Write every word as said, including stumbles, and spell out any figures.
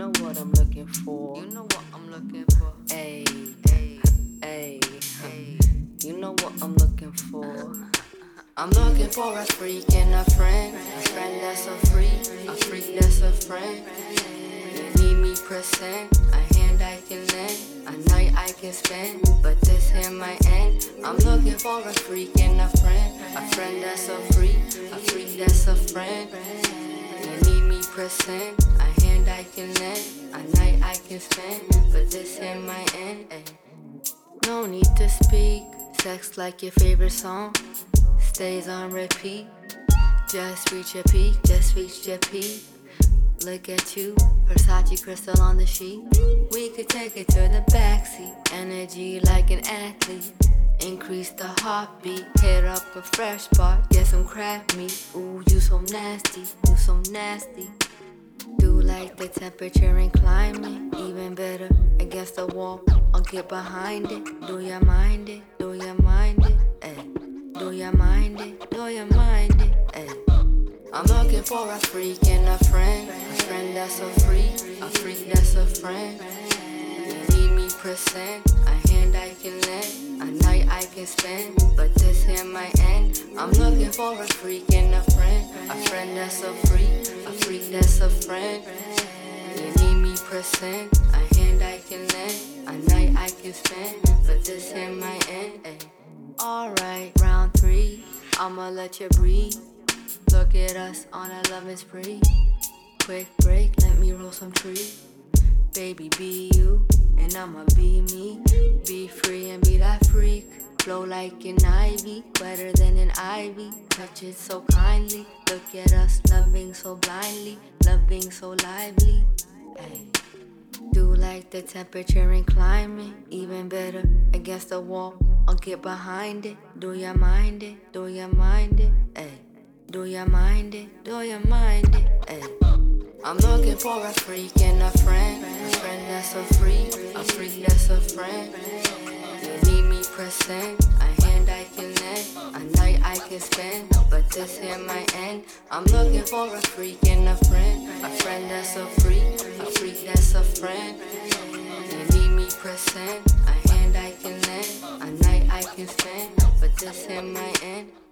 know what I'm looking for. You know what I'm looking for. Ayy, Ayy, ayy, ayy. you know what I'm looking for. I'm looking for a freak and a friend. A friend that's a freak, a freak that's a friend. You need me present, a hand I can lend, a night I can spend, but this here might end. I'm looking for a freak and a friend. A friend that's a freak, a freak that's a friend. You need me present, a hand I can lend, a night I can spend, but this here might end. Ay. No need to speak, sex like your favorite song stays on repeat. Just reach your peak, just reach your peak. Look at you, Versace crystal on the sheet. We could take it to the backseat. Energy like an athlete. Increase the heartbeat. Hit up a fresh spot, get some crab meat. Ooh, you so nasty, you so nasty. Do like the temperature and climate. Even better, against the wall, I'll get behind it. Do you mind it? Do you mind it? Ay. Do you mind it? Do you mind it? Ay. I'm looking for a freak and a friend. A friend that's a freak, a freak that's a friend. You need me present, a hand I can lend, a night I can spend, but this here might end. I'm looking for a freak and a friend. A friend that's a freak, a freak that's a friend. You need me present, a hand I can lend, a night I can spend, but this here might end. Ay. Alright, round three, I'ma let you breathe. Look at us on a loving spree. Quick break, let me roll some tree. Baby, be you, and I'ma be me. Be free and be that freak. Flow like an ivy, wetter than an ivy. Touch it so kindly. Look at us loving so blindly, loving so lively. Ay. Do like the temperature and climate. Even better, against the wall, I'll get behind it. Do you mind it? Do you mind it? Ay. Do you mind it? Do you mind it? Ay. I'm looking for a freak and a friend. A friend that's a freak, a freak that's a friend. You need me present, a hand I can lend, a night I can spend, but this here might end. I'm looking for a freak and a friend. A friend that's a freak, a freak that's a friend. You need me present, a hand I can lend, a night I can spend, but this here might end.